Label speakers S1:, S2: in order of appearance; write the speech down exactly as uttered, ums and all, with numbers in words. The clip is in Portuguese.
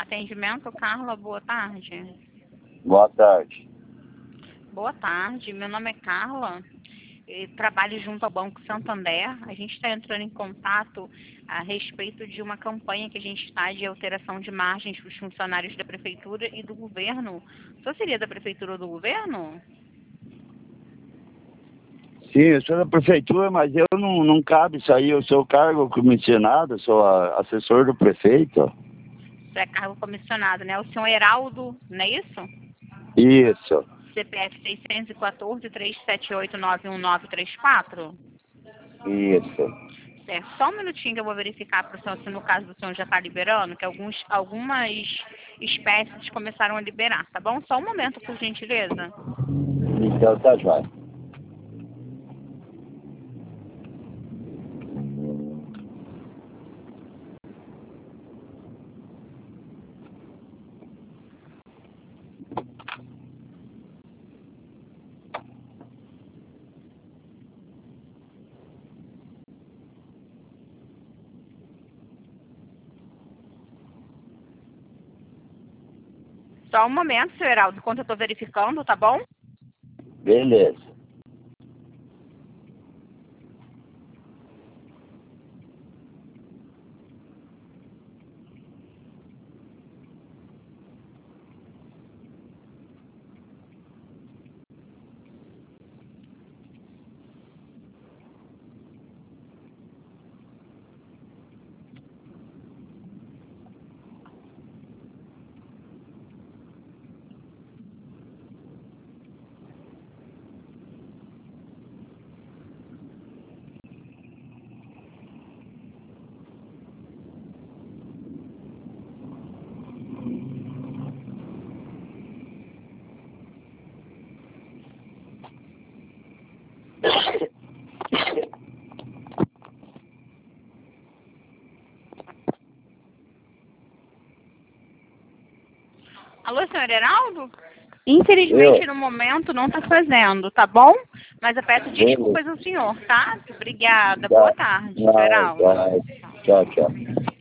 S1: Atendimento, Carla, boa tarde.
S2: Boa tarde.
S1: Boa tarde, meu nome é Carla, eu trabalho junto ao Banco Santander. A gente está entrando em contato a respeito de uma campanha que a gente está de alteração de margens para os funcionários da Prefeitura e do Governo. Só seria da Prefeitura ou do Governo?
S2: Sim, eu sou da prefeitura, mas eu não, não cabe isso aí. Eu sou cargo comissionado, sou a, assessor do prefeito.
S1: Você é cargo comissionado, né? O senhor Heraldo, não é isso?
S2: Isso,
S1: C P F seiscentos e quatorze, trezentos e setenta e oito, nove um nove três quatro?
S2: isso.
S1: Certo. Só um minutinho que eu vou verificar para o senhor se no caso do senhor já está liberando, que alguns, algumas espécies começaram a liberar, tá bom? Só um momento, por gentileza.
S2: Então tá jóia.
S1: Só um momento, senhor Heraldo, enquanto eu estou verificando, tá bom?
S2: Beleza.
S1: Alô, senhor Heraldo? Infelizmente,
S2: Eu?
S1: no momento, não está fazendo, tá bom? Mas eu peço desculpas
S2: Beleza.
S1: ao senhor, tá? Obrigada.
S2: Tá.
S1: Boa tarde, senhor
S2: Vai,
S1: Heraldo.
S2: vai. Tchau, tchau.